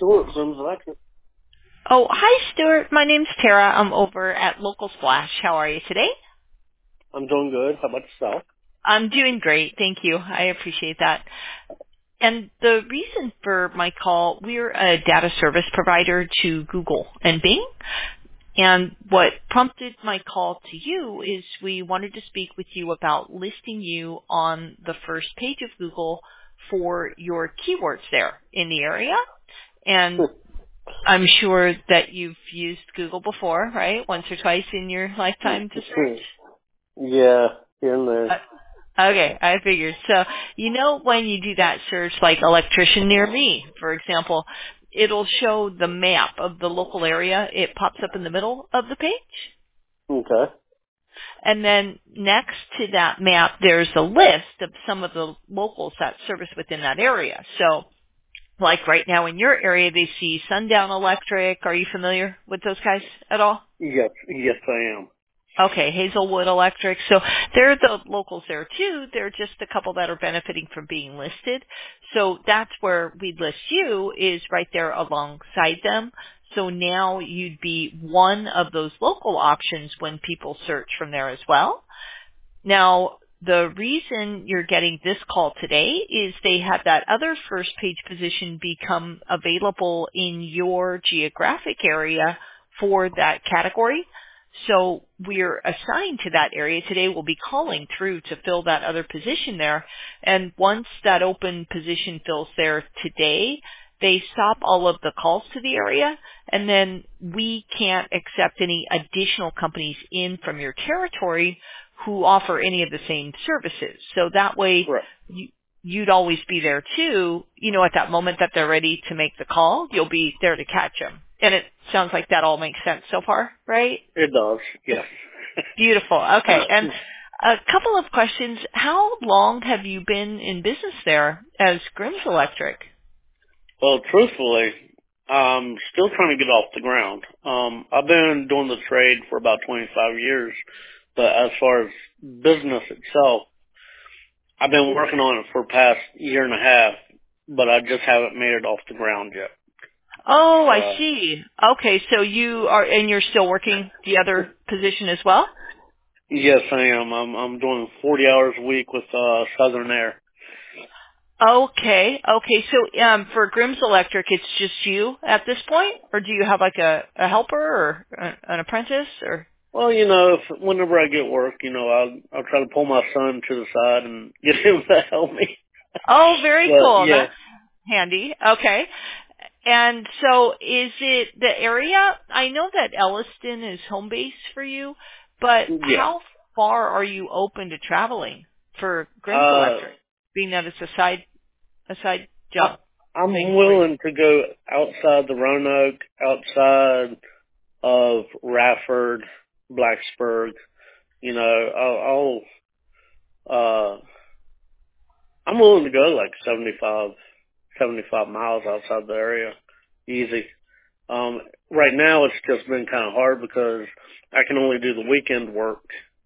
Stuart, Sims Electric. Oh, hi, Stuart. My name's Tara. I'm over at Local Splash. How are you today? I'm doing good. How about yourself? I'm doing great. Thank you. I appreciate that. And the reason for my call, we're a data service provider to Google and Bing. And what prompted my call to you is we wanted to speak with you about listing you on the first page of Google for your keywords there in the area. And I'm sure that you've used Google before, right? Once or twice in your lifetime to search? Yeah, here and there. Okay, I figured. So, when you do that search, like electrician near me, for example, it'll show the map of the local area. It pops up in the middle of the page. Okay. And then next to that map, there's a list of some of the locals that service within that area. So, like right now in your area, they see Sundown Electric. Are you familiar with those guys at all? Yes, I am. Okay, Hazelwood Electric. So they're the locals there too. They're just a couple that are benefiting from being listed. So that's where we'd list you, is right there alongside them. So now you'd be one of those local options when people search from there as well. Now, the reason you're getting this call today is they had that other first page position become available in your geographic area for that category. So we're assigned to that area today. We'll be calling through to fill that other position there. And once that open position fills there today, they stop all of the calls to the area, and then we can't accept any additional companies in from your territory who offer any of the same services. So that way, Right. you'd always be there too. At that moment that they're ready to make the call, you'll be there to catch them. And it sounds like that all makes sense so far, right? It does, yes. Beautiful. Okay. And a couple of questions. How long have you been in business there as Grimm's Electric? Well, truthfully, I'm still trying to get off the ground. I've been doing the trade for about 25 years, but as far as business itself, I've been working on it for the past year and a half, but I just haven't made it off the ground yet. Oh, I see. Okay, so you're still working the other position as well? Yes, I am. I'm doing 40 hours a week with Southern Air. Okay. So for Grimm's Electric, it's just you at this point, or do you have like a helper or an apprentice or? Well, whenever I get work, I'll try to pull my son to the side and get him to help me. Oh, very But cool. yeah, That's handy. Okay. And so is it the area? I know that Elliston is home base for you, but yeah. how far are you open to traveling for Grimm's Electric, being that it's a side job I'm thing for you? willing to go outside the Roanoke, outside of Rafford, Blacksburg. I'm willing to go like 75 miles outside the area. Easy. Right now it's just been kind of hard because I can only do the weekend work,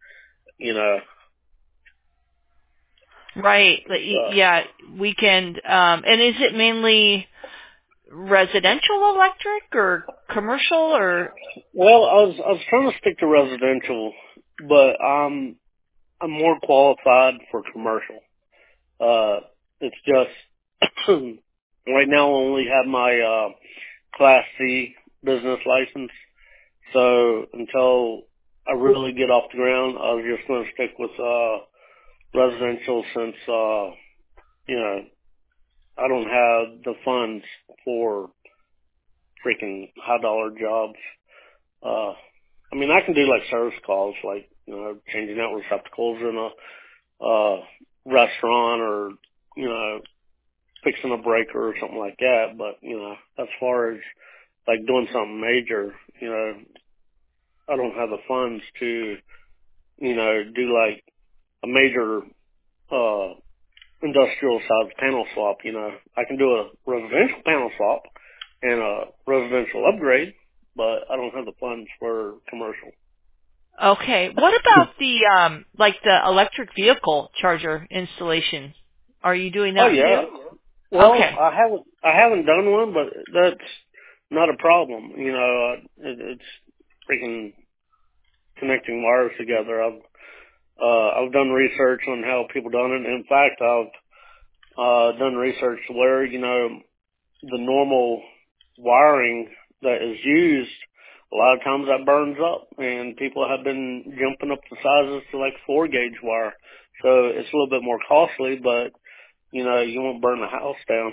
Right. So. Yeah, weekend. And is it mainly residential electric or commercial or? Well, I was trying to stick to residential, but I'm more qualified for commercial. It's just right now I only have my Class C business license. So until I really get off the ground, I was just going to stick with residential since I don't have the funds for freaking high dollar jobs. I can do like service calls, like changing out receptacles in a restaurant or fixing a breaker or something like that. But as far as like doing something major, I don't have the funds to do like a major industrial size panel swap. I can do a residential panel swap and a residential upgrade, but I don't have the funds for commercial. Okay. What about the electric vehicle charger installation? Are you doing Oh that yeah. too? Well, Okay. I haven't. I haven't done one, but that's not a problem. You know, it's freaking connecting wires together. I've done research on how people done it. In fact, I've done research where, you know, the normal wiring that is used, a lot of times that burns up, and people have been jumping up the sizes to like 4-gauge wire. So it's a little bit more costly, but, you know, you won't burn the house down.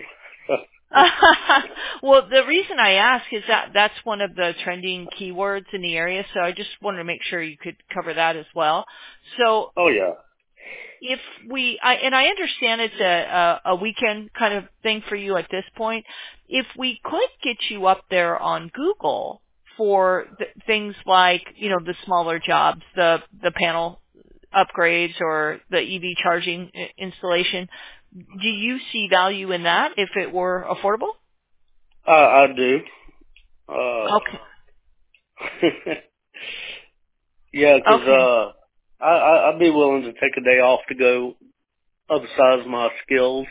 Well, the reason I ask is that that's one of the trending keywords in the area, so I just wanted to make sure you could cover that as well. So Oh, yeah. if I understand it's a weekend kind of thing for you at this point, if we could get you up there on Google for things like, you know, the smaller jobs, the panel upgrades or the EV charging installation, do you see value in that if it were affordable? I do. Okay. Yeah, 'cause Okay. I'd be willing to take a day off to go upsize my skills,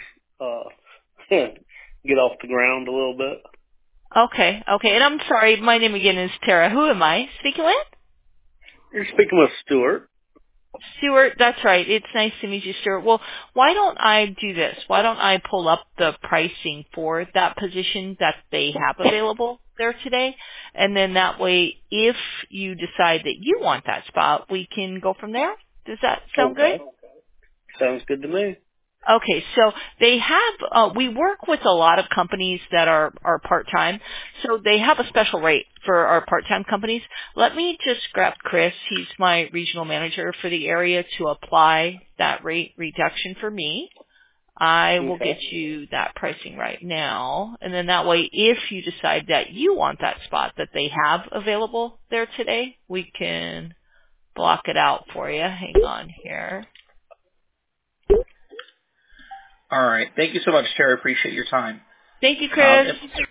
get off the ground a little bit. Okay. Okay. And I'm sorry, my name again is Tara. Who am I speaking with? You're speaking with Stuart. Stuart, that's right. It's nice to meet you, Stuart. Well, why don't I do this? Why don't I pull up the pricing for that position that they have available there today? And then that way, if you decide that you want that spot, we can go from there. Does that sound good? Okay. Sounds good to me. Okay, so they have, we work with a lot of companies that are part-time, so they have a special rate for our part-time companies. Let me just grab Chris, he's my regional manager for the area, to apply that rate reduction for me. I will Okay. get you that pricing right now, and then that way, if you decide that you want that spot that they have available there today, we can block it out for you. Hang on here. All right. Thank you so much, Terry. Appreciate your time. Thank you, Chris. If